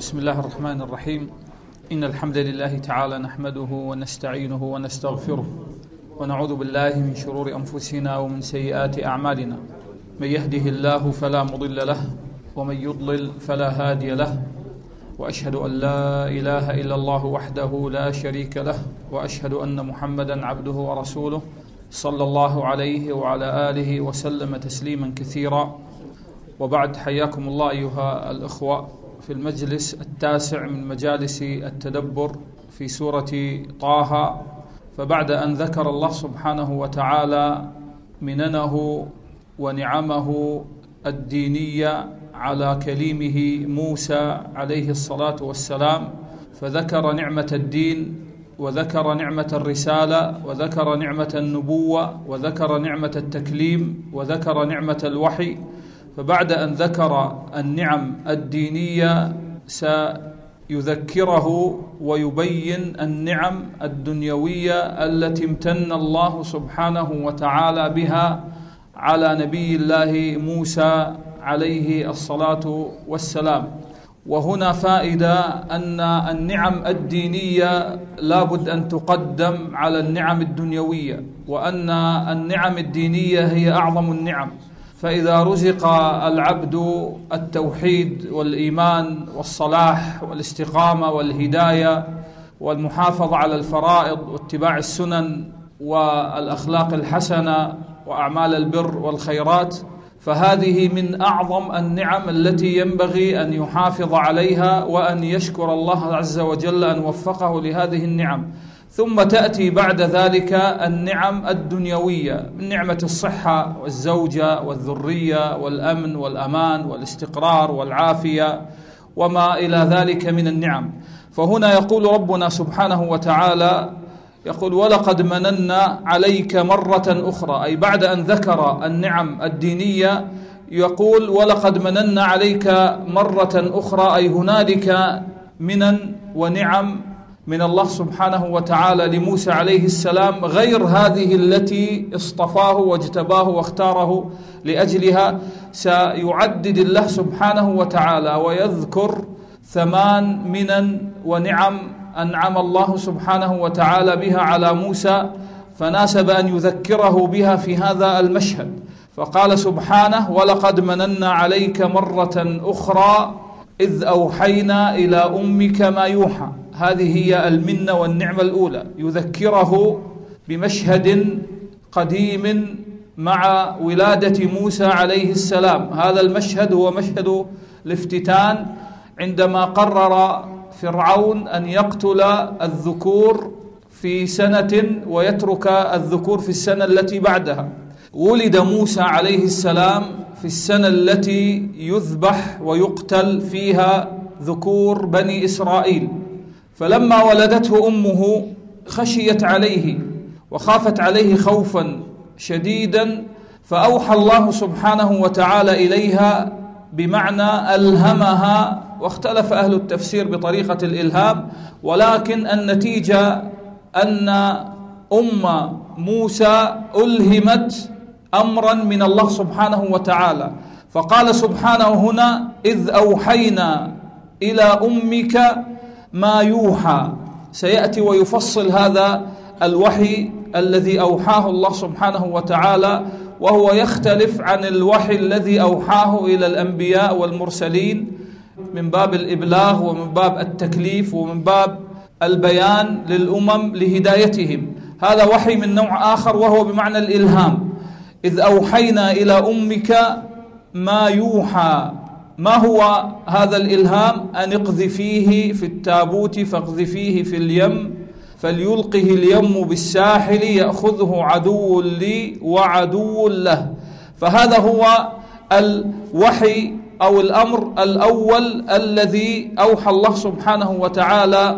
بسم الله الرحمن الرحيم. إن الحمد لله تعالى نحمده ونستعينه ونستغفره ونعوذ بالله من شرور أنفسنا ومن سيئات أعمالنا. من يهده الله فلا مضل له ومن يضلل فلا هادي له، وأشهد أن لا إله إلا الله وحده لا شريك له، وأشهد أن محمدا عبده ورسوله صلى الله عليه وعلى آله وسلم تسليما كثيرا. وبعد، حياكم الله أيها الأخوة في المجلس التاسع من مجالس التدبر في سورة طه. فبعد أن ذكر الله سبحانه وتعالى مننه ونعمه الدينية على كليمه موسى عليه الصلاة والسلام، فذكر نعمة الدين وذكر نعمة الرسالة وذكر نعمة النبوة وذكر نعمة التكليم وذكر نعمة الوحي. فبعد أن ذكر النعم الدينية سيذكره ويبين النعم الدنيوية التي امتن الله سبحانه وتعالى بها على نبي الله موسى عليه الصلاة والسلام. وهنا فائدة أن النعم الدينية لابد أن تقدم على النعم الدنيوية، وأن النعم الدينية هي أعظم النعم. فإذا رزق العبد التوحيد والإيمان والصلاح والاستقامة والهداية والمحافظة على الفرائض واتباع السنن والأخلاق الحسنة وأعمال البر والخيرات، فهذه من أعظم النعم التي ينبغي أن يحافظ عليها وأن يشكر الله عز وجل أن وفقه لهذه النعم. ثم تأتي بعد ذلك النعم الدنيوية من نعمة الصحة والزوجة والذرية والأمن والأمان والاستقرار والعافية وما إلى ذلك من النعم. فهنا يقول ربنا سبحانه وتعالى، يقول: ولقد مننا عليك مرة أخرى، أي بعد أن ذكر النعم الدينية يقول: ولقد مننا عليك مرة أخرى، أي هنالك منن ونعم من الله سبحانه وتعالى لموسى عليه السلام غير هذه التي اصطفاه واجتباه واختاره لأجلها. سيعدد الله سبحانه وتعالى ويذكر 8 منن ونعم أنعم الله سبحانه وتعالى بها على موسى، فناسب أن يذكره بها في هذا المشهد. فقال سبحانه: ولقد مننا عليك مرة أخرى إذ أوحينا إلى أمك ما يوحى. هذه هي المنة والنعمة الأولى، يذكره بمشهد قديم مع ولادة موسى عليه السلام. هذا المشهد هو مشهد الافتتان، عندما قرر فرعون أن يقتل الذكور في سنة ويترك الذكور في السنة التي بعدها. ولد موسى عليه السلام في السنة التي يذبح ويقتل فيها ذكور بني إسرائيل. فلما ولدته أمه خشيت عليه وخافت عليه خوفا شديدا، فأوحى الله سبحانه وتعالى إليها، بمعنى ألهمها. واختلف أهل التفسير بطريقة الإلهام، ولكن النتيجة أن أم موسى ألهمت أمرا من الله سبحانه وتعالى. فقال سبحانه هنا: إذ أوحينا إلى أمك ما يوحى. سيأتي ويفصل هذا الوحي الذي أوحاه الله سبحانه وتعالى، وهو يختلف عن الوحي الذي أوحاه إلى الأنبياء والمرسلين من باب الإبلاغ ومن باب التكليف ومن باب البيان للأمم لهدايتهم. هذا وحي من نوع آخر وهو بمعنى الإلهام. إذ أوحينا إلى أمك ما يوحى. ما هو هذا الإلهام؟ أن اقذفيه في التابوت فاقذفيه في اليم فليلقه اليم بالساحل يأخذه عدو لي وعدو له. فهذا هو الوحي أو الأمر الأول الذي أوحى الله سبحانه وتعالى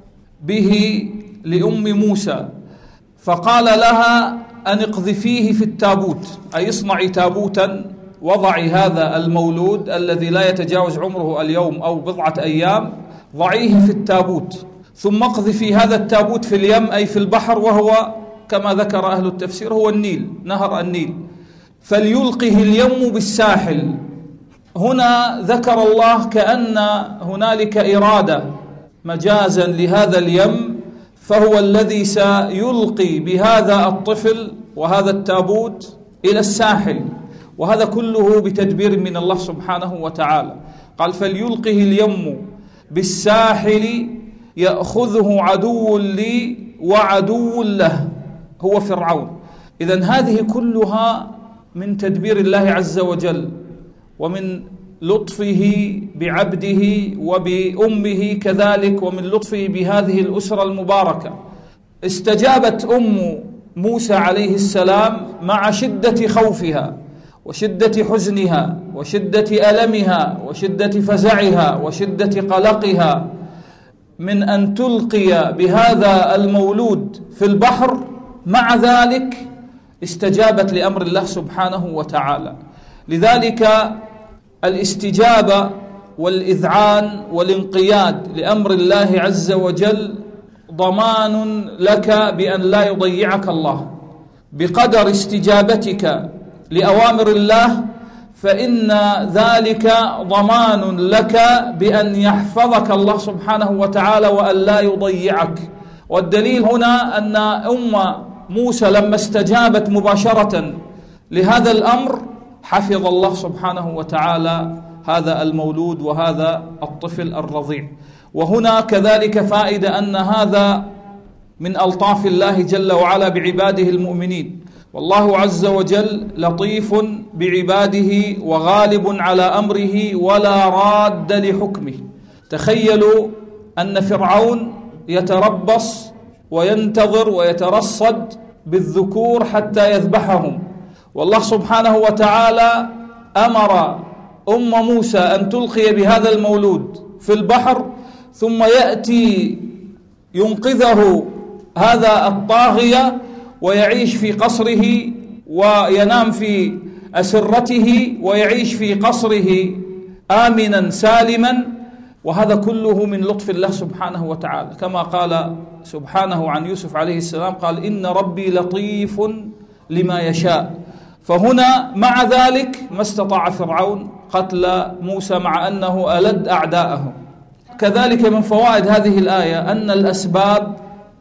به لأم موسى. فقال لها: أن اقذفيه في التابوت، أي اصنعي تابوتا، وضعي هذا المولود الذي لا يتجاوز عمره اليوم أو بضعة أيام، ضعيه في التابوت، ثم اقذفي هذا التابوت في اليم، أي في البحر، وهو كما ذكر أهل التفسير هو النيل، نهر النيل، فليلقه اليم بالساحل. هنا ذكر الله كأن هنالك إرادة مجازا لهذا اليم، فهو الذي سيلقي بهذا الطفل وهذا التابوت إلى الساحل، وهذا كله بتدبير من الله سبحانه وتعالى. قال فليلقه اليم بالساحل يأخذه عدو لي وعدو له، هو فرعون. إذن هذه كلها من تدبير الله عز وجل ومن لطفه بعبده وبأمه كذلك، ومن لطفه بهذه الأسرة المباركة. استجابت أم موسى عليه السلام مع شدة خوفها وشدة حزنها وشدة ألمها وشدة فزعها وشدة قلقها من أن تلقي بهذا المولود في البحر، مع ذلك استجابت لأمر الله سبحانه وتعالى. لذلك الاستجابة والإذعان والانقياد لأمر الله عز وجل ضمان لك بأن لا يضيعك الله. بقدر استجابتك لأوامر الله فإن ذلك ضمان لك بأن يحفظك الله سبحانه وتعالى وأن لا يضيعك. والدليل هنا أن أم موسى لما استجابت مباشرة لهذا الأمر حفظ الله سبحانه وتعالى هذا المولود وهذا الطفل الرضيع. وهنا كذلك فائدة أن هذا من ألطاف الله جل وعلا بعباده المؤمنين، والله عز وجل لطيف بعباده وغالب على أمره ولا راد لحكمه. تخيلوا أن فرعون يتربص وينتظر ويترصد بالذكور حتى يذبحهم، والله سبحانه وتعالى أمر أم موسى أن تلقي بهذا المولود في البحر، ثم يأتي ينقذه هذا الطاغية ويعيش في قصره وينام في أسرته ويعيش في قصره آمنا سالما. وهذا كله من لطف الله سبحانه وتعالى، كما قال سبحانه عن يوسف عليه السلام قال إن ربي لطيف لما يشاء. فهنا مع ذلك ما استطاع فرعون قتل موسى مع أنه ألد أعداءه. كذلك من فوائد هذه الآية أن الأسباب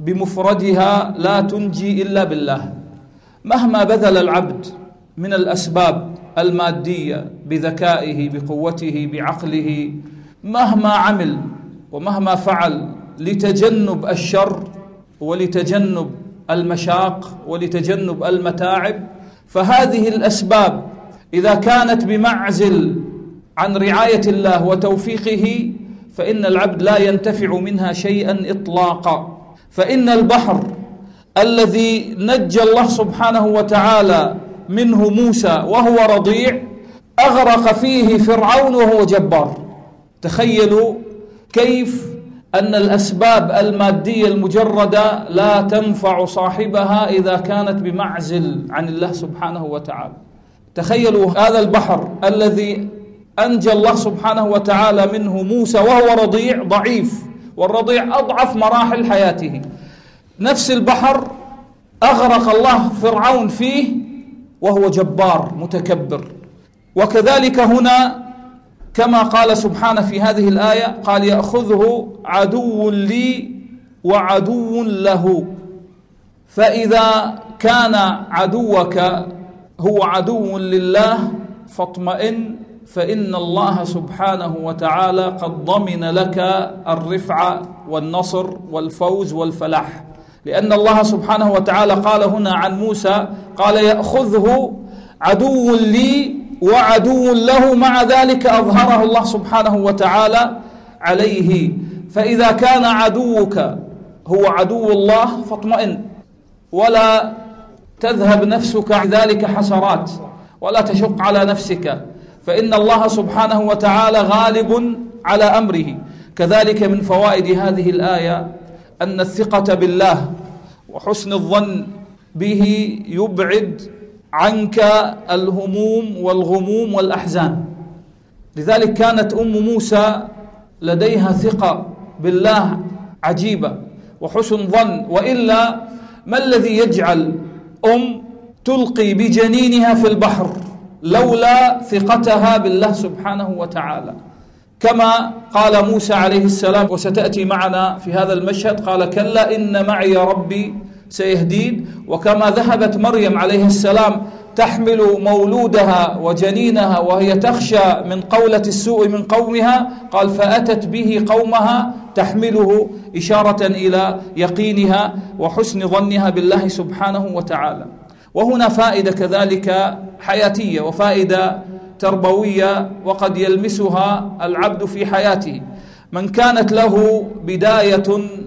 بمفردها لا تنجي إلا بالله. مهما بذل العبد من الأسباب المادية بذكائه بقوته بعقله، مهما عمل ومهما فعل لتجنب الشر ولتجنب المشاق ولتجنب المتاعب، فهذه الأسباب إذا كانت بمعزل عن رعاية الله وتوفيقه فإن العبد لا ينتفع منها شيئا إطلاقا. فإن البحر الذي نجى الله سبحانه وتعالى منه موسى وهو رضيع أغرق فيه فرعون وهو جبار. تخيلوا كيف أن الأسباب المادية المجردة لا تنفع صاحبها إذا كانت بمعزل عن الله سبحانه وتعالى. تخيلوا هذا البحر الذي أنجى الله سبحانه وتعالى منه موسى وهو رضيع ضعيف، والرضيع أضعف مراحل حياته. نفس البحر أغرق الله فرعون فيه وهو جبار متكبر. وكذلك هنا كما قال سبحانه في هذه الآية قال يأخذه عدو لي وعدو له. فإذا كان عدوك هو عدو لله فاطمئن، فإن الله سبحانه وتعالى قد ضمن لك الرفعة والنصر والفوز والفلاح. لأن الله سبحانه وتعالى قال هنا عن موسى قال يأخذه عدو لي وعدو له، مع ذلك أظهره الله سبحانه وتعالى عليه. فإذا كان عدوك هو عدو الله فاطمئن ولا تذهب نفسك ذلك حسرات ولا تشق على نفسك، فإن الله سبحانه وتعالى غالب على أمره. كذلك من فوائد هذه الآية أن الثقة بالله وحسن الظن به يبعد عنك الهموم والغموم والأحزان. لذلك كانت أم موسى لديها ثقة بالله عجيبة وحسن ظن، وإلا ما الذي يجعل أم تلقي بجنينها في البحر لولا ثقتها بالله سبحانه وتعالى. كما قال موسى عليه السلام، وستأتي معنا في هذا المشهد، قال كلا إن معي ربي سيهدين. وكما ذهبت مريم عليه السلام تحمل مولودها وجنينها وهي تخشى من قولة السوء من قومها، قال فأتت به قومها تحمله، إشارة إلى يقينها وحسن ظنها بالله سبحانه وتعالى. وهنا فائدة كذلك حياتية وفائدة تربوية وقد يلمسها العبد في حياته. من كانت له بداية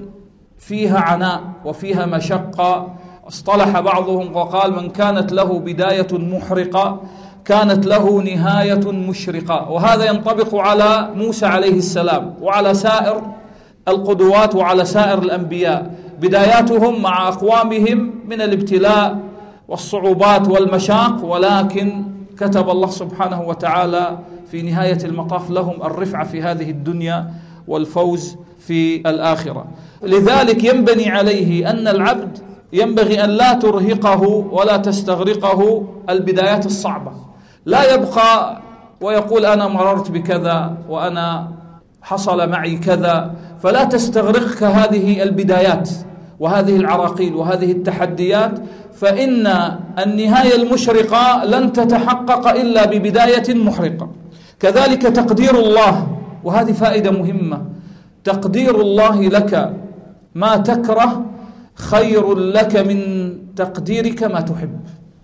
فيها عناء وفيها مشقة، اصطلح بعضهم وقال من كانت له بداية محرقة كانت له نهاية مشرقة. وهذا ينطبق على موسى عليه السلام وعلى سائر القدوات وعلى سائر الأنبياء. بداياتهم مع أقوامهم من الابتلاء والصعوبات والمشاق، ولكن كتب الله سبحانه وتعالى في نهاية المطاف لهم الرفعة في هذه الدنيا والفوز في الآخرة. لذلك ينبني عليه أن العبد ينبغي أن لا ترهقه ولا تستغرقه البدايات الصعبة. لا يبقى ويقول أنا مررت بكذا وأنا حصل معي كذا، فلا تستغرقك هذه البدايات وهذه العراقيل وهذه التحديات، فإن النهاية المشرقة لن تتحقق إلا ببداية محرقة. كذلك تقدير الله، وهذه فائدة مهمة، تقدير الله لك ما تكره خير لك من تقديرك ما تحب.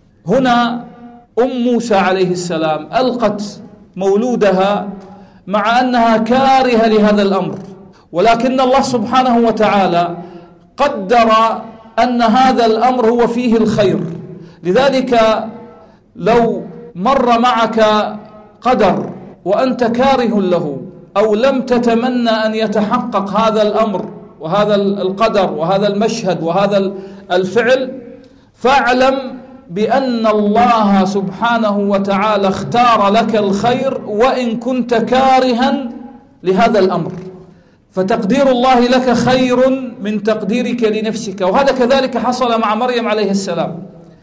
هنا موسى عليه السلام ألقت مولودها مع أنها كارهة لهذا الأمر، ولكن الله سبحانه وتعالى قدر أن هذا الأمر هو فيه الخير. لذلك لو مر معك قدر وأنت كاره له أو لم تتمنى أن يتحقق هذا الأمر وهذا القدر وهذا المشهد وهذا الفعل، فاعلم بأن الله سبحانه وتعالى اختار لك الخير وإن كنت كارها لهذا الأمر، فتقدير الله لك خير من تقديرك لنفسك. وهذا كذلك حصل مع مريم عليه السلام،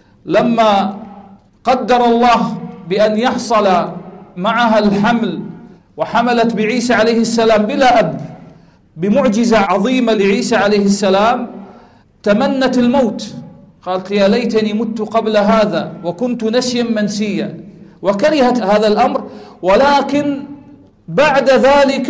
لما قدر الله بأن يحصل معها الحمل وحملت بعيسى عليه السلام بلا أب، بمعجزة عظيمة لعيسى عليه السلام، تمنت الموت، قالت يا ليتني مت قبل هذا وكنت نسيا منسيا، وكرهت هذا الأمر. ولكن بعد ذلك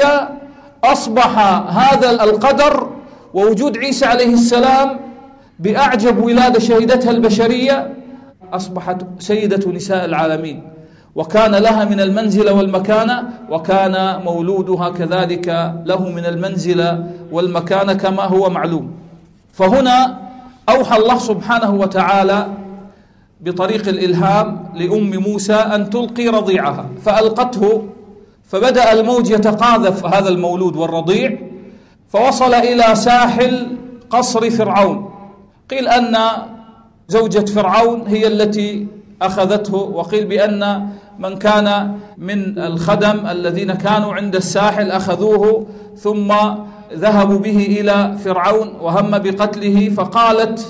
أصبح هذا القدر ووجود عيسى عليه السلام بأعجب ولادة شهدتها البشرية، أصبحت سيدة نساء العالمين، وكان لها من المنزلة والمكانة، وكان مولودها كذلك له من المنزلة والمكانة كما هو معلوم. فهنا أوحى الله سبحانه وتعالى بطريق الإلهام لأم موسى أن تلقي رضيعها، فألقته، فبدأ الموج يتقاذف هذا المولود والرضيع، فوصل إلى ساحل قصر فرعون. قيل أن زوجة فرعون هي التي أخذته، وقيل بأن من كان من الخدم الذين كانوا عند الساحل أخذوه ثم ذهبوا به إلى فرعون وهم بقتله. فقالت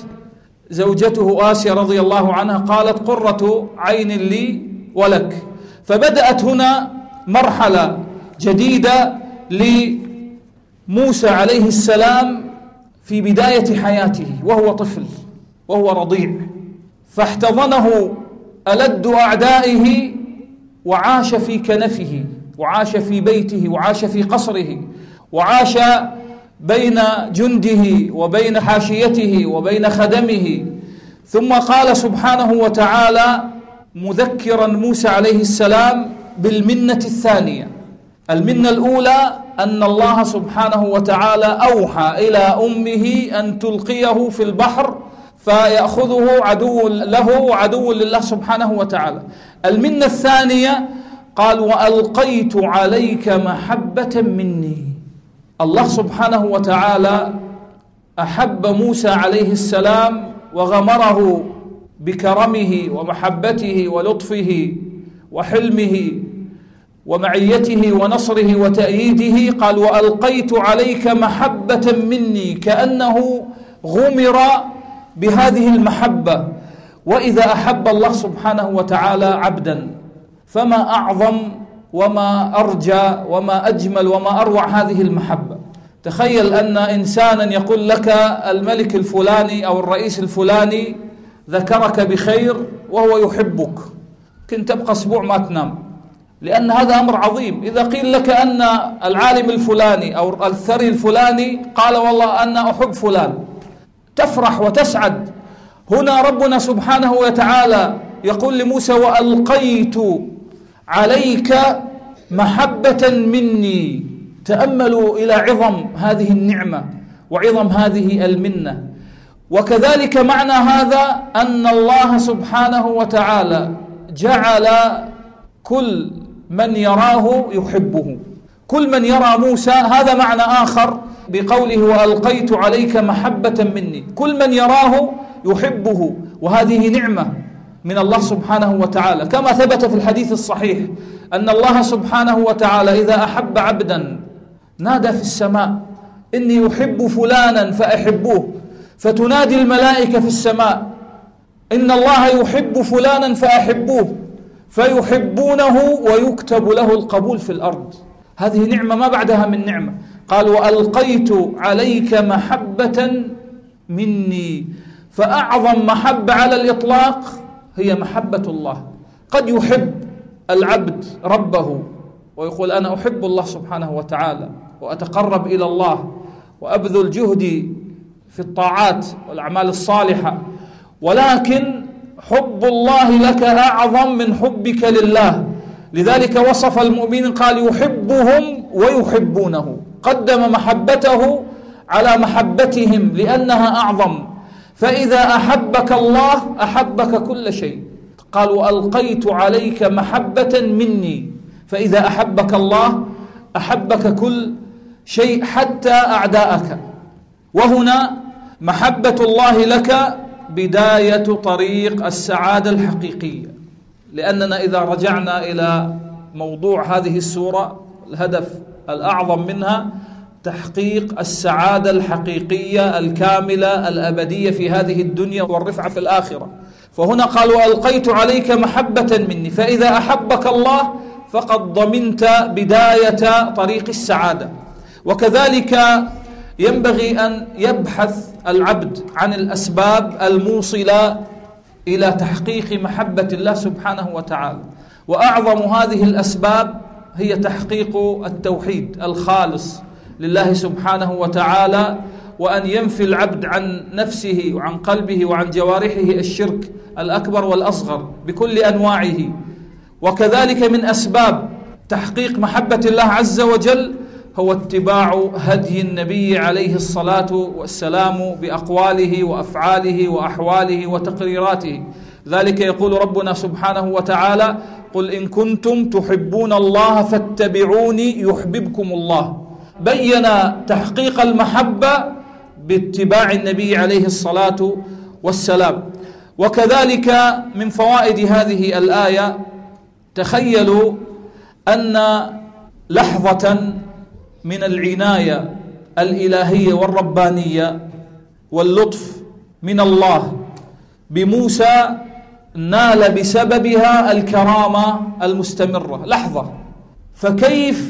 زوجته آسيا رضي الله عنها، قالت قرة عين لي ولك. فبدأت هنا مرحلة جديدة لموسى عليه السلام في بداية حياته وهو طفل وهو رضيع، فاحتضنه ألد أعدائه وعاش في كنفه وعاش في بيته وعاش في قصره وعاش بين جنده وبين حاشيته وبين خدمه. ثم قال سبحانه وتعالى مذكرا موسى عليه السلام بالمنة الثانية. المنة الأولى أن الله سبحانه وتعالى أوحى إلى أمه أن تلقيه في البحر فيأخذه عدو له وعدو لله سبحانه وتعالى. المنة الثانية قال وألقيت عليك محبة مني. الله سبحانه وتعالى أحب موسى عليه السلام وغمره بكرمه ومحبته ولطفه وحلمه ومعيته ونصره وتأييده. قال وألقيت عليك محبة مني، كأنه غمر بهذه المحبة. وإذا أحب الله سبحانه وتعالى عبدا فما أعظم وما أرجى وما أجمل وما أروع هذه المحبة. تخيل أن إنسانا يقول لك الملك الفلاني أو الرئيس الفلاني ذكرك بخير وهو يحبك، كنت تبقى أسبوع ما تنام، لأن هذا أمر عظيم. إذا قيل لك أن العالم الفلاني أو الثري الفلاني قال والله أنا أحب فلان، تفرح وتسعد. هنا ربنا سبحانه وتعالى يقول لموسى وألقيت عليك محبة مني. تأملوا إلى عظم هذه النعمة وعظم هذه المنة. وكذلك معنى هذا أن الله سبحانه وتعالى جعل كل من يراه يحبه، كل من يرى موسى. هذا معنى آخر بقوله وألقيت عليك محبة مني، كل من يراه يحبه، وهذه نعمة من الله سبحانه وتعالى. كما ثبت في الحديث الصحيح أن الله سبحانه وتعالى إذا أحب عبدا نادى في السماء إني أحب فلانا فأحبوه، فتنادي الملائكة في السماء إن الله يحب فلانا فأحبوه، فيحبونه ويكتب له القبول في الأرض. هذه نعمة ما بعدها من نعمة. قال وألقيت عليك محبة مني. فأعظم محبة على الإطلاق هي محبة الله. قد يحب العبد ربه ويقول أنا أحب الله سبحانه وتعالى وأتقرب إلى الله وأبذل جهدي في الطاعات والأعمال الصالحة، ولكن حب الله لك أعظم من حبك لله. لذلك وصف المؤمنين قال يحبهم ويحبونه، قدم محبته على محبتهم لأنها أعظم. فإذا أحبك الله أحبك كل شيء. قال وألقيت عليك محبة مني، فإذا أحبك الله أحبك كل شيء حتى أعداءك. وهنا محبة الله لك بداية طريق السعادة الحقيقية، لأننا إذا رجعنا إلى موضوع هذه السورة الهدف الأعظم منها تحقيق السعادة الحقيقية الكاملة الأبدية في هذه الدنيا والرفعة في الآخرة. فهنا قال وألقيت عليك محبة مني، فإذا أحبك الله فقد ضمنت بداية طريق السعادة. وكذلك ينبغي أن يبحث العبد عن الأسباب الموصلة إلى تحقيق محبة الله سبحانه وتعالى، وأعظم هذه الأسباب هي تحقيق التوحيد الخالص لله سبحانه وتعالى، وأن ينفي العبد عن نفسه وعن قلبه وعن جوارحه الشرك الأكبر والأصغر بكل أنواعه. وكذلك من أسباب تحقيق محبة الله عز وجل هو اتباع هدي النبي عليه الصلاة والسلام بأقواله وأفعاله وأحواله وتقريراته. ذلك يقول ربنا سبحانه وتعالى قل إن كنتم تحبون الله فاتبعوني يحببكم الله. بين تحقيق المحبة باتباع النبي عليه الصلاة والسلام. وكذلك من فوائد هذه الآية تخيلوا أن لحظة من العناية الإلهية والربانية واللطف من الله بموسى نال بسببها الكرامة المستمرة لحظة. فكيف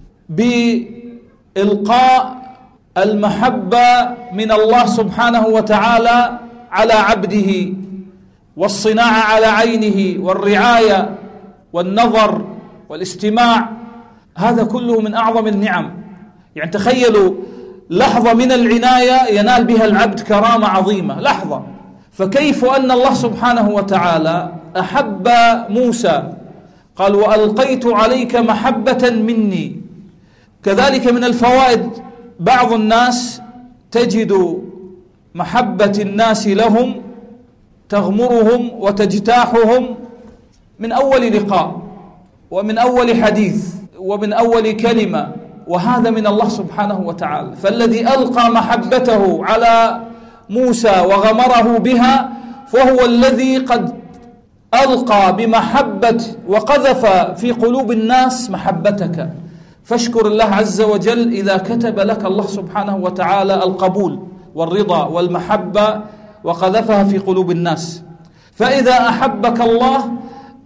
بإلقاء المحبة من الله سبحانه وتعالى على عبده والصناعة على عينه والرعاية والنظر والاستماع، هذا كله من أعظم النعم. يعني تخيلوا لحظة من العناية ينال بها العبد كرامة عظيمة، لحظة. فكيف أن الله سبحانه وتعالى أحب موسى قال وألقيت عليك محبة مني. كذلك من الفوائد بعض الناس تجد محبة الناس لهم تغمرهم وتجتاحهم من أول لقاء ومن أول حديث ومن أول كلمة، وهذا من الله سبحانه وتعالى. فالذي ألقى محبته على موسى وغمره بها فهو الذي قد ألقى بمحبة وقذف في قلوب الناس محبتك. فاشكر الله عز وجل إذا كتب لك الله سبحانه وتعالى القبول والرضا والمحبة وقذفها في قلوب الناس. فإذا أحبك الله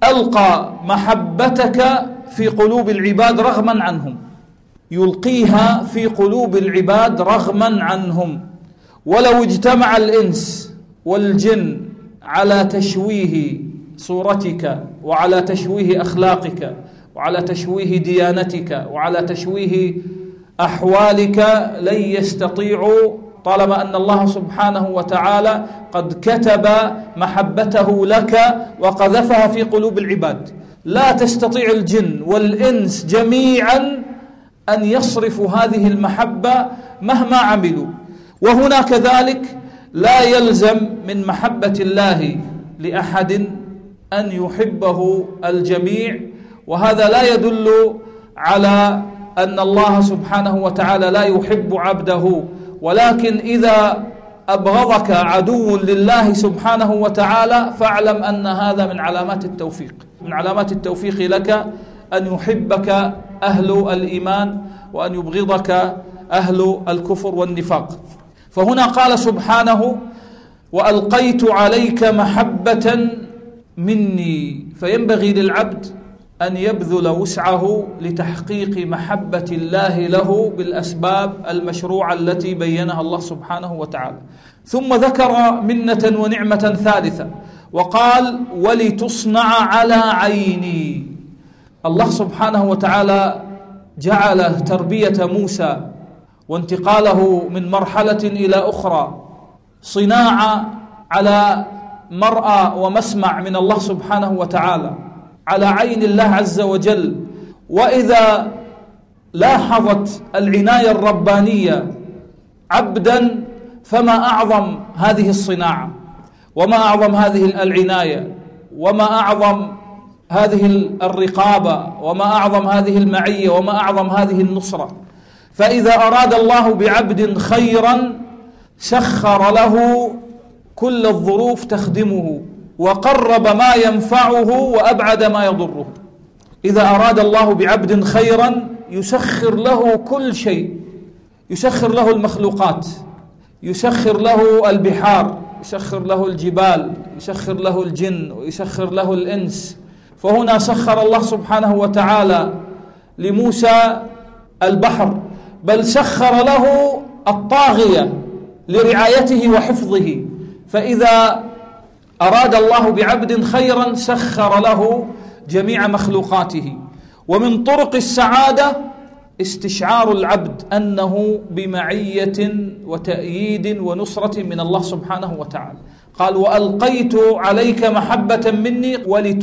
ألقى محبتك في قلوب العباد رغما عنهم، يلقيها في قلوب العباد رغما عنهم. ولو اجتمع الإنس والجن على تشويه صورتك وعلى تشويه أخلاقك وعلى تشويه ديانتك وعلى تشويه أحوالك لن يستطيعوا، طالما أن الله سبحانه وتعالى قد كتب محبته لك وقذفها في قلوب العباد. لا تستطيع الجن والإنس جميعا أن يصرفوا هذه المحبة مهما عملوا. وهنا كذلك لا يلزم من محبة الله لأحد أن يحبه الجميع، وهذا لا يدل على أن الله سبحانه وتعالى لا يحب عبده، ولكن إذا أبغضك عدو لله سبحانه وتعالى فاعلم أن هذا من علامات التوفيق، من علامات التوفيق لك أن يحبك أهل الإيمان وأن يبغضك أهل الكفر والنفاق. فهنا قال سبحانه: وألقيت عليك محبة مني. فينبغي للعبد أن يبذل وسعه لتحقيق محبة الله له بالأسباب المشروعة التي بينها الله سبحانه وتعالى. ثم ذكر منة ونعمة ثالثة وقال: ولتصنع على عيني. الله سبحانه وتعالى جعل تربية موسى وانتقاله من مرحلة إلى أخرى صناعة على مرأى ومسمع من الله سبحانه وتعالى، على عين الله عز وجل. وإذا لاحظت العناية الربانية عبدا فما أعظم هذه الصناعة، وما أعظم هذه العناية، وما أعظم هذه الرقابة، وما أعظم هذه المعية، وما أعظم هذه النصرة. فإذا أراد الله بعبد خيرا سخر له كل الظروف تخدمه، وقرب ما ينفعه وأبعد ما يضره. إذا أراد الله بعبد خيرا يسخر له كل شيء، يسخر له المخلوقات، يسخر له البحار، يسخر له الجبال، يسخر له الجن، ويسخر له الإنس. فهنا سخر الله سبحانه وتعالى لموسى البحر، بل سخر له الطاغية لرعايته وحفظه. فإذا أراد الله بعبد خيرا سخر له جميع مخلوقاته. ومن طرق السعادة استشعار العبد أنه بمعية وتأييد ونصرة من الله سبحانه وتعالى. قال: وألقيت عليك محبة مني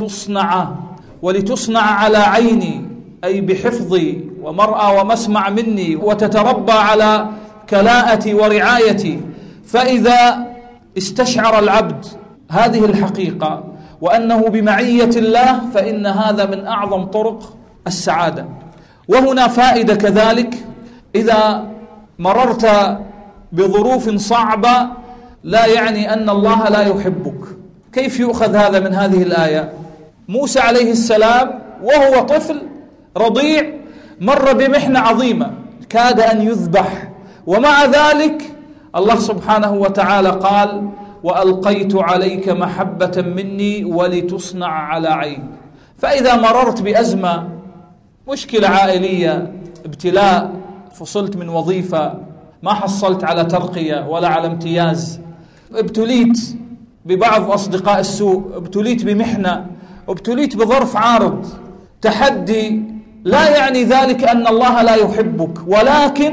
ولتصنع على عيني، أي بحفظي ومرأى ومسمع مني، وتتربى على كلاءتي ورعايتي. فإذا استشعر العبد هذه الحقيقة وأنه بمعية الله فإن هذا من أعظم طرق السعادة. وهنا فائدة كذلك: إذا مررت بظروف صعبة لا يعني أن الله لا يحبك. كيف يؤخذ هذا من هذه الآية؟ موسى عليه السلام وهو طفل رضيع مر بمحنة عظيمة كاد أن يذبح، ومع ذلك الله سبحانه وتعالى قال: وألقيت عليك محبة مني ولتصنع على عيني. فإذا مررت بأزمة، مشكلة عائلية، ابتلاء، فصلت من وظيفة، ما حصلت على ترقية ولا على امتياز، ابتليت ببعض أصدقاء السوء، ابتليت بمحنة، ابتليت بظرف عارض، تحدي، لا يعني ذلك أن الله لا يحبك، ولكن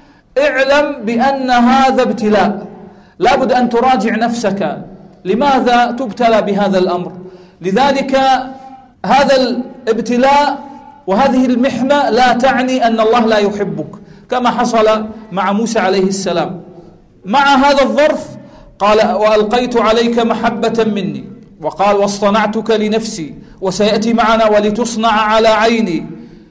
اعلم بأن هذا ابتلاء. لابد أن تراجع نفسك، لماذا تبتلى بهذا الأمر؟ لذلك هذا الابتلاء وهذه المحنة لا تعني أن الله لا يحبك، كما حصل مع موسى عليه السلام. مع هذا الظرف قال: وألقيت عليك محبة مني، وقال: واصطنعتك لنفسي، وسيأتي معنا ولتصنع على عيني.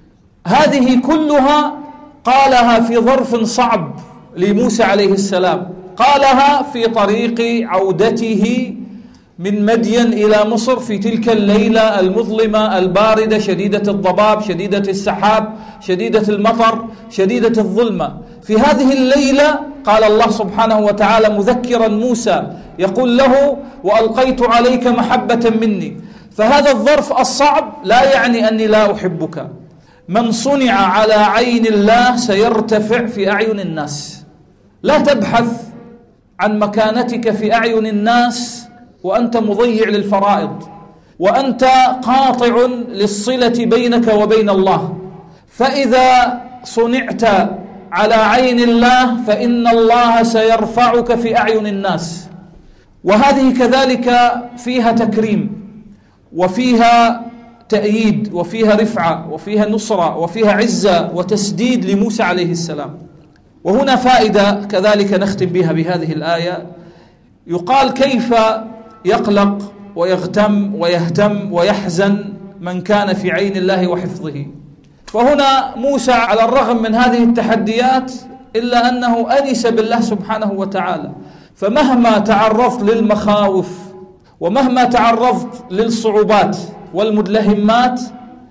هذه كلها قالها في ظرف صعب لموسى عليه السلام، قالها في طريق عودته من مدين إلى مصر في تلك الليلة المظلمة الباردة شديدة الضباب شديدة السحاب شديدة المطر شديدة الظلمة. في هذه الليلة قال الله سبحانه وتعالى مذكرا موسى يقول له: وألقيت عليك محبة مني. فهذا الظرف الصعب لا يعني أني لا أحبك. من صنع على عين الله سيرتفع في أعين الناس. لا تبحث عن مكانتك في أعين الناس وأنت مضيع للفرائض، وأنت قاطع للصلة بينك وبين الله. فإذا صنعت على عين الله فإن الله سيرفعك في أعين الناس. وهذه كذلك فيها تكريم، وفيها تأييد، وفيها رفعة، وفيها نصرة، وفيها عزة وتسديد لموسى عليه السلام. وهنا فائدة كذلك نختم بها بهذه الآية. يقال كيف يقلق ويغتم ويهتم ويحزن من كان في عين الله وحفظه. فهنا موسى على الرغم من هذه التحديات إلا أنه أنس بالله سبحانه وتعالى. فمهما تعرضت للمخاوف ومهما تعرضت للصعوبات والمدلهمات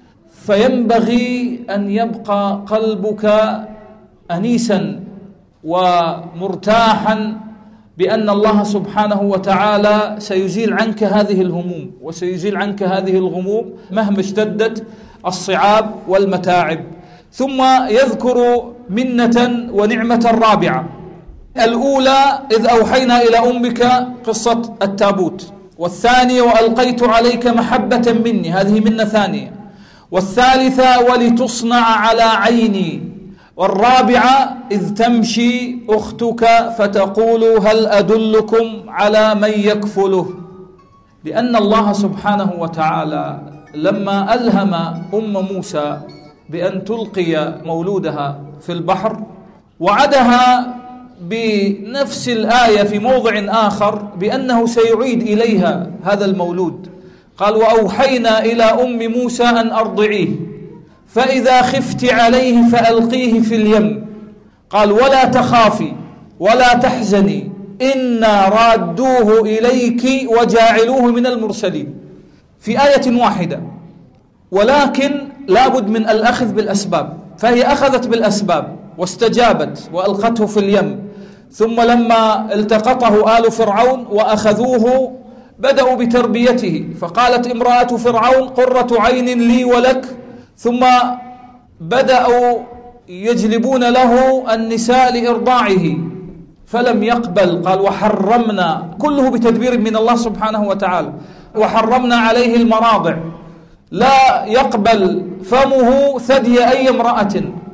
فينبغي أن يبقى قلبك أنيسا ومرتاحا بأن الله سبحانه وتعالى سيزيل عنك هذه الهموم وسيزيل عنك هذه الغموم مهما اشتدت الصعاب والمتاعب. ثم يذكر منة ونعمة رابعة. الأولى إذ أوحينا إلى أمك قصة التابوت، والثانية وألقيت عليك محبة مني، هذه منة ثانية، والثالثة ولتصنع على عيني، والرابعة إذ تمشي أختك فتقول هل أدلكم على من يكفله. لأن الله سبحانه وتعالى لما ألهم موسى بأن تلقي مولودها في البحر وعدها بنفس الآية في موضع آخر بأنه سيعيد إليها هذا المولود. قال وأوحينا إلى أم موسى أن أرضعيه فإذا خفت عليه فألقيه في اليم. قال ولا تخافي ولا تحزني إنا رادوه إليك وجاعلوه من المرسلين، في آية واحدة. ولكن لابد من الأخذ بالأسباب، فهي أخذت بالأسباب واستجابت وألقته في اليم. ثم لما التقطه آل فرعون وأخذوه بدأوا بتربيته، فقالت امرأة فرعون قرة عين لي ولك. ثم بدأوا يجلبون له النساء لإرضاعه فلم يقبل. قال وحرمنا، كله بتدبير من الله سبحانه وتعالى، وحرمنا عليه المراضع، لا يقبل فمه ثدي أي امرأة.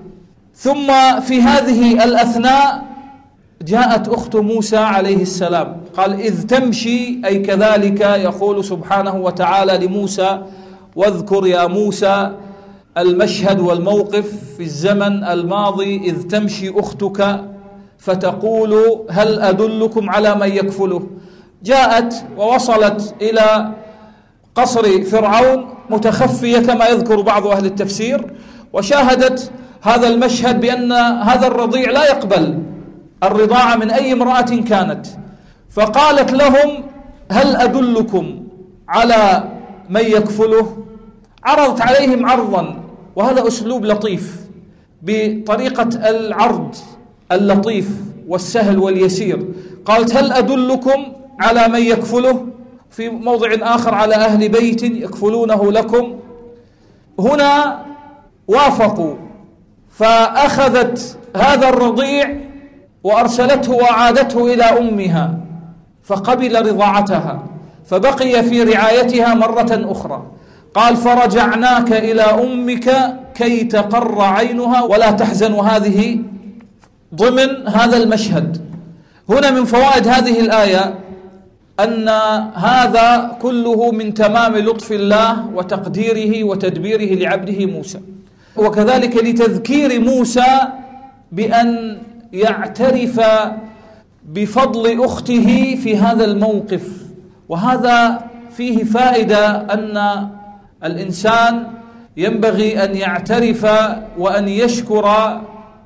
ثم في هذه الأثناء جاءت أخت موسى عليه السلام. قال إذ تمشي، أي كذلك يقول سبحانه وتعالى لموسى واذكر يا موسى المشهد والموقف في الزمن الماضي إذ تمشي أختك فتقول هل أدلكم على من يكفله. جاءت ووصلت إلى قصر فرعون متخفية كما يذكر بعض أهل التفسير، وشاهدت هذا المشهد بأن هذا الرضيع لا يقبل الرضاعة من أي امرأة كانت. فقالت لهم هل أدلكم على من يكفله. عرضت عليهم عرضا، وهذا أسلوب لطيف بطريقة العرض اللطيف والسهل واليسير. قالت هل أدلكم على من يكفله، في موضع آخر على أهل بيت يكفلونه لكم. هنا وافقوا، فأخذت هذا الرضيع وأرسلته وعادته إلى أمها فقبل رضاعتها، فبقي في رعايتها مرة أخرى. قال فرجعناك إلى أمك كي تقر عينها ولا تحزن. هذه ضمن هذا المشهد. هنا من فوائد هذه الآية أن هذا كله من تمام لطف الله وتقديره وتدبيره لعبده موسى، وكذلك لتذكير موسى بأن يعترف بفضل أخته في هذا الموقف. وهذا فيه فائدة أن الإنسان ينبغي أن يعترف وأن يشكر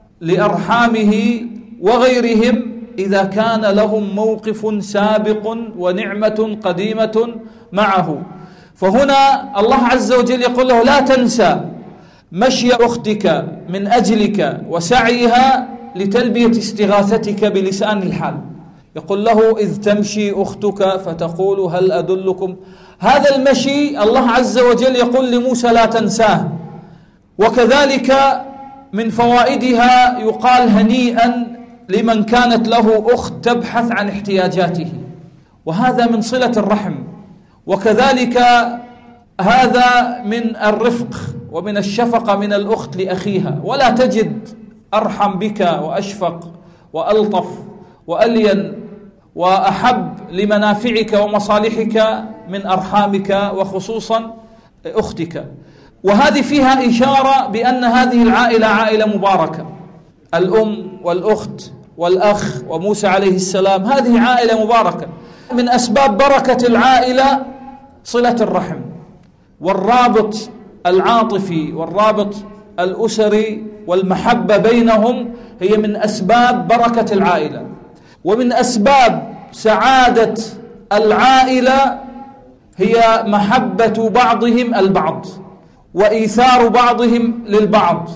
لأرحامه وغيرهم إذا كان لهم موقف سابق ونعمة قديمة معه. فهنا الله عز وجل يقول له لا تنسى مشي أختك من أجلك وسعيها لتلبية استغاثتك بلسان الحال. يقول له إذ تمشي أختك فتقول هل أدلكم. هذا المشي الله عز وجل يقول لموسى لا تنساه. وكذلك من فوائدها يقال هنيئا لمن كانت له أخت تبحث عن احتياجاته، وهذا من صلة الرحم. وكذلك هذا من الرفق ومن الشفقة من الأخت لأخيها، ولا تجد أرحم بك وأشفق وألطف وألين وأحب لمنافعك ومصالحك من أرحامك وخصوصا أختك. وهذه فيها إشارة بأن هذه العائلة عائلة مباركة، الأم والأخت والأخ وموسى عليه السلام، هذه عائلة مباركة. من أسباب بركة العائلة صلة الرحم والرابط العاطفي والرابط الأسري والمحبة بينهم، هي من أسباب بركة العائلة. ومن أسباب سعادة العائلة هي محبة بعضهم البعض وإيثار بعضهم للبعض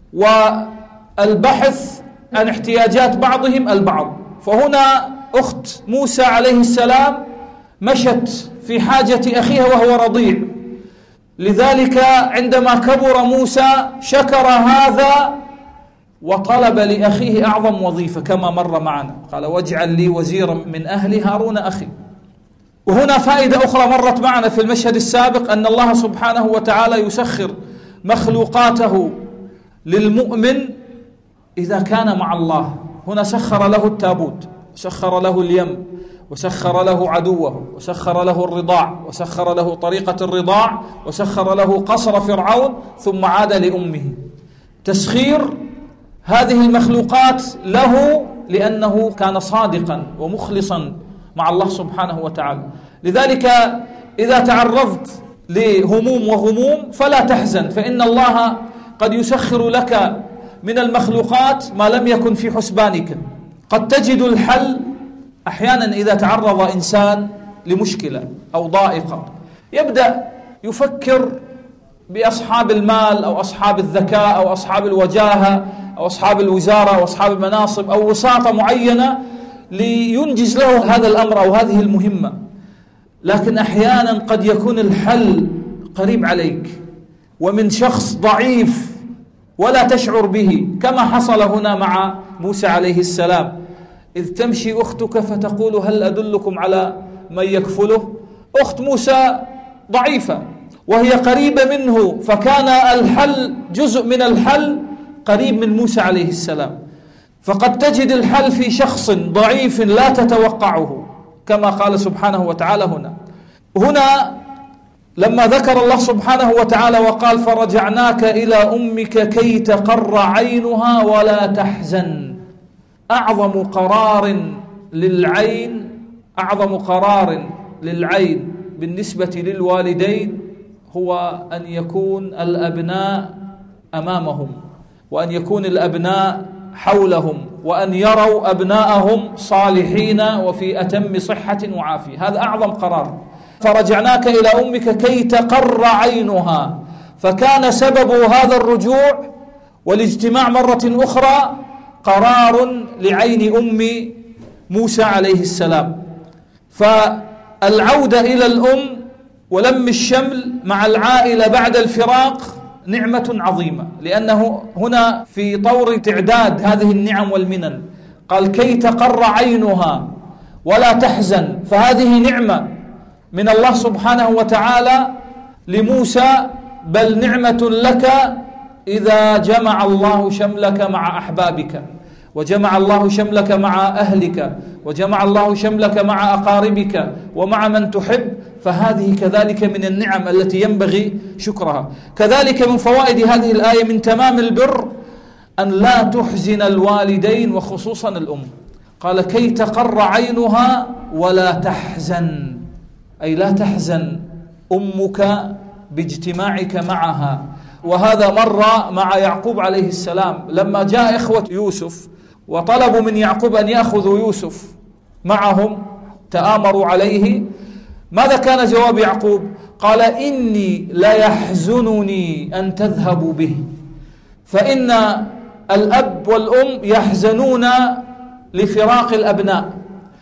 والبحث عن احتياجات بعضهم البعض. فهنا أخت موسى عليه السلام مشت في حاجة أخيها وهو رضيع، لذلك عندما كبر موسى شكر هذا وطلب لأخيه أعظم وظيفة كما مر معنا، قال واجعل لي وزيرا من أهلي هارون أخي. وهنا فائدة أخرى مرت معنا في المشهد السابق، أن الله سبحانه وتعالى يسخر مخلوقاته للمؤمن إذا كان مع الله. هنا سخر له التابوت، وسخر له اليم، وسخر له عدوه، وسخر له الرضاع، وسخر له طريقة الرضاع، وسخر له قصر فرعون، ثم عاد لأمه. تسخير هذه المخلوقات له لأنه كان صادقا ومخلصا مع الله سبحانه وتعالى. لذلك إذا تعرضت لهموم وغموم فلا تحزن، فإن الله قد يسخر لك من المخلوقات ما لم يكن في حسبانك. قد تجد الحل أحيانا إذا تعرض إنسان لمشكلة أو ضائقة، يبدأ يفكر بأصحاب المال أو أصحاب الذكاء أو أصحاب الوجاهة أو أصحاب الوزارة أو أصحاب المناصب أو وساطة معينة لينجز له هذا الأمر أو هذه المهمة. لكن أحيانا قد يكون الحل قريب عليك ومن شخص ضعيف ولا تشعر به، كما حصل هنا مع موسى عليه السلام. إذ تمشي أختك فتقول هل أدلكم على من يكفله. أخت موسى ضعيفة وهي قريبة منه، فكان الحل جزء من الحل قريب من موسى عليه السلام. فقد تجد الحل في شخص ضعيف لا تتوقعه، كما قال سبحانه وتعالى هنا لما ذكر الله سبحانه وتعالى وقال فرجعناك إلى أمك كي تقر عينها ولا تحزن. أعظم قرار للعين بالنسبة للوالدين هو أن يكون الأبناء أمامهم، وأن يكون الأبناء حولهم، وأن يروا أبناءهم صالحين وفي أتم صحة وعافية. هذا أعظم قرار. فرجعناك إلى أمك كي تقر عينها، فكان سبب هذا الرجوع والاجتماع مرة أخرى قرار لعين أم موسى عليه السلام. فالعودة إلى الأم ولم الشمل مع العائلة بعد الفراق نعمة عظيمة، لأنه هنا في طور تعداد هذه النعم والمنن قال كي تقر عينها ولا تحزن. فهذه نعمة من الله سبحانه وتعالى لموسى، بل نعمة لك إذا جمع الله شملك مع أحبابك، وجمع الله شملك مع أهلك، وجمع الله شملك مع أقاربك ومع من تحب. فهذه كذلك من النعم التي ينبغي شكرها. كذلك من فوائد هذه الآية من تمام البر أن لا تحزن الوالدين وخصوصا الأم. قال كي تقر عينها ولا تحزن، أي لا تحزن أمك باجتماعك معها. وهذا مر مع يعقوب عليه السلام لما جاء إخوة يوسف وطلبوا من يعقوب أن يأخذوا يوسف معهم، تآمروا عليه. ماذا كان جواب يعقوب؟ قال إني لا يحزنني أن تذهبوا به. فإن الأب والأم يحزنون لفراق الأبناء،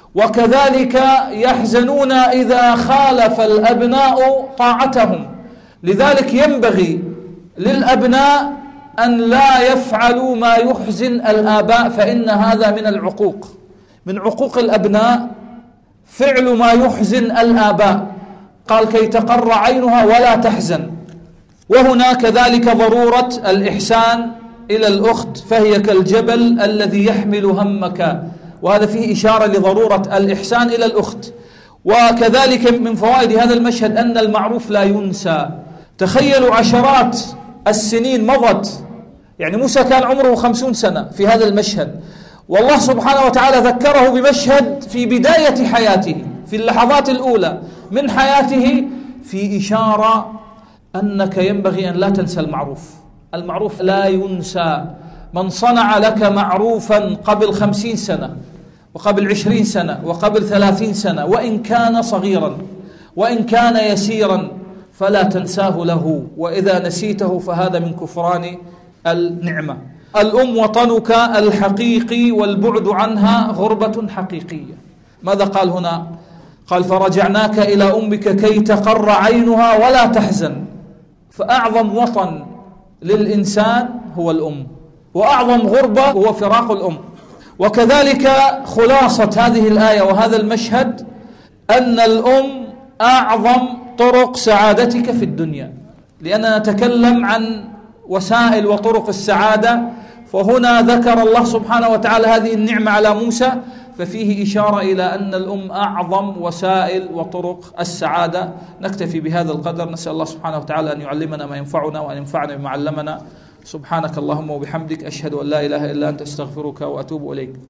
وكذلك يحزنون إذا خالف الأبناء طاعتهم. لذلك ينبغي للأبناء أن لا يفعلوا ما يحزن الآباء، فإن هذا من العقوق. من عقوق الأبناء فعل ما يحزن الآباء، قال كي تقر عينها ولا تحزن. وهنا كذلك ضرورة الإحسان إلى الأخت، فهي كالجبل الذي يحمل همك، وهذا فيه إشارة لضرورة الإحسان إلى الأخت. وكذلك من فوائد هذا المشهد أن المعروف لا ينسى. تخيلوا عشرات السنين مضت، يعني موسى كان عمره 50 سنة في هذا المشهد، والله سبحانه وتعالى ذكره بمشهد في بداية حياته، في اللحظات الأولى من حياته، في إشارة أنك ينبغي أن لا تنسى المعروف. المعروف لا ينسى. من صنع لك معروفا قبل 50 سنة وقبل 20 سنة وقبل 30 سنة، وإن كان صغيرا وإن كان يسيرا، فلا تنساه له، وإذا نسيته فهذا من كفران النعمة. الأم وطنك الحقيقي، والبعد عنها غربة حقيقية. ماذا قال هنا؟ قال فرجعناك إلى أمك كي تقر عينها ولا تحزن. فأعظم وطن للإنسان هو الأم، وأعظم غربة هو فراق الأم. وكذلك خلاصة هذه الآية وهذا المشهد أن الأم أعظم طرق سعادتك في الدنيا، لأننا نتكلم عن وسائل وطرق السعادة، فهنا ذكر الله سبحانه وتعالى هذه النعمة على موسى، ففيه إشارة إلى أن الأم أعظم وسائل وطرق السعادة. نكتفي بهذا القدر، نسأل الله سبحانه وتعالى أن يعلمنا ما ينفعنا وأن ينفعنا بما علمنا. سبحانك اللهم وبحمدك، أشهد أن لا إله إلا أنت، أستغفرك وأتوب إليك.